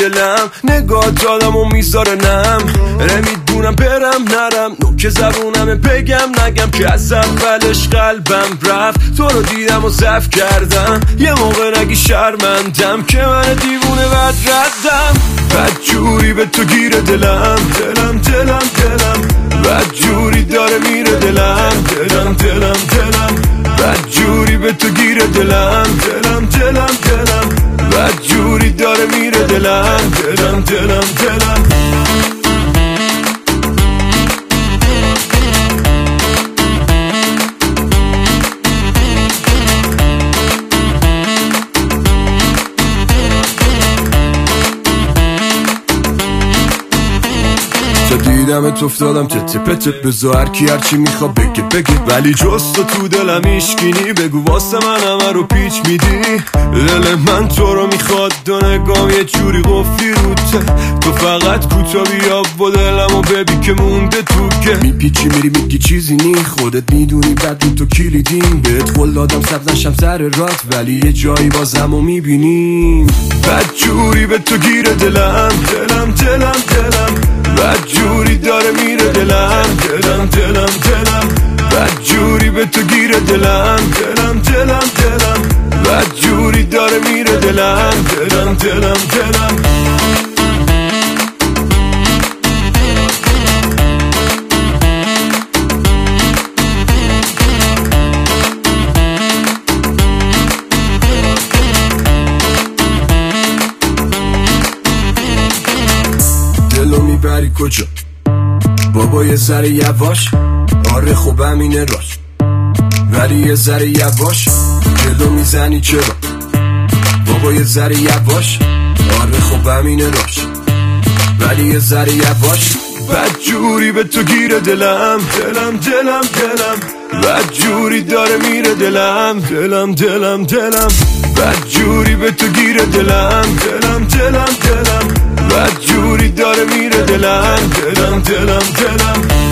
دلم، نگاه دادم و میذاره نم. نمیدونم برم نرم، نوک زبونم بگم نگم که از اولش قلبم رفت. تو رو دیدم و ضعف کردم، یه موقع نگی شرمندم که من دیوونه بد ردم. بد جوری به تو گیره دلم، دلم دلم دلم، بد جوری داره میره دلم، دلم دلم دلم، بد جوری به تو گیره دلم، دلم دلم دلم، بد جوری داره میره دلم، دلم دلم دلم. دیدمت افتادم تته پته، بذار هرکی هرچی میخواد بگه بگه، ولی جز تو دلم ایشگینی. بگو واسه من همه رو پیچ میدی، دل من تو رو میخواد، دو نگام یه جوری قفلی روته. تو فقط کوتا بیا با دلم و ببین که مونده تو که میپیچی میری میگی چیزی نی، خودت میدونی بدون تو کلیدیم. بهت قول دادم سبز نشم سر رات، ولی یه جایی بازم و میبینیم. بد جوری به تو گیره دلم، دلم دلم دلم، بد جوری داره میره دلم، دلم دلم دلم، بد جوری به تو گیره دلم، دلم دلم دلم، بد جوری داره میره دلم، دلم دلم دلم. دلو میبری کجا بابا؟ یه ذره یواش، آره خب همینه راش، ولی یه ذره یواش. جلو میزنی چرا بابا؟ یه ذره یواش، آره خب همینه راش، ولی یه ذره یواش. بد جوری به تو گیره دلم، دلم دلم دلم، بد جوری داره میره دلم، دلم دلم دلم، بد جوری به تو گیره دلم، دلم دلم دلم، بد جوری داره میره دلم، دلم دلم دلم.